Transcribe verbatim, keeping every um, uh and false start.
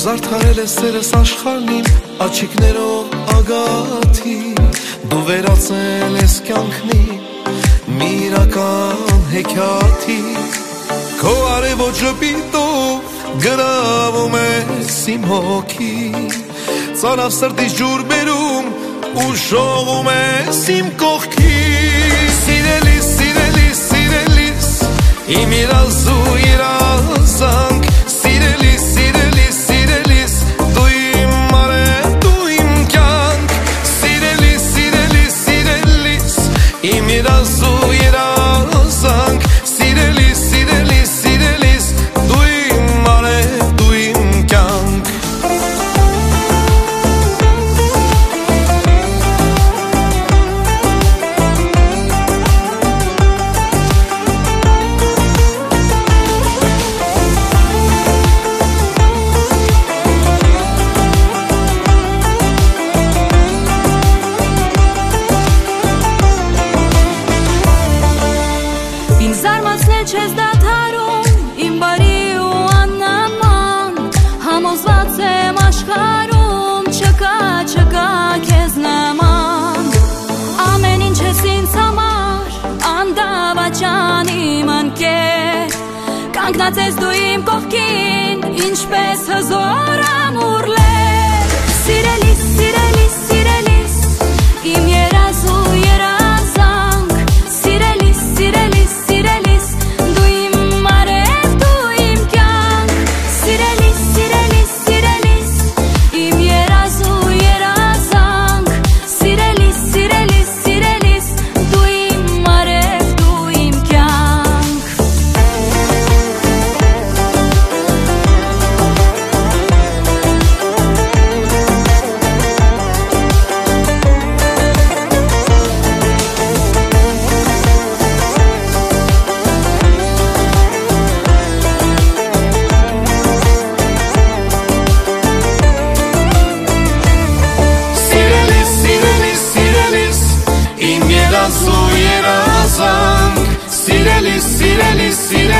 զարդարել ես սերս աշխարհն իմ աչիկներով ագաթի, դու վերածել ես կյանքն իմ մի իրական հեքիաթի, քո արևոտ ժպիտով գրավում ես իմ հոգին, ծանավ սրտից ջուր բերում ու շողում ես իմ կողքին, սիրելիս, սիրելիս, սիրելիս, իմ երազու երազանք, սիրելիս, սիրելիս, սիրելիս, դու իմ արև, դու իմ կյանք, սիրելիս, սիրելիս, սիրելիս, իմ երազու երազանք, սիրելիս, սիրելիս, սիրելիս, դու իմ արև, դու իմ կյանք. Չես դադարում, իմ բարի ու աննման, համոզված եմ աշխարհում, չկա, չկա քեզ նման, ամեն ինչ ես ինձ համար, անդավաճան իմ ընկեր, կանգնած ես դու իմ կողքին, ինչպես հզոր ամուր լեր, սիրելիս, սիրելիս, սիրելիս, իմ երազու երազանք, սիրելիս, սիրելիս, սիրելիս, Սիրելիս, սիրելիս, սիրելիս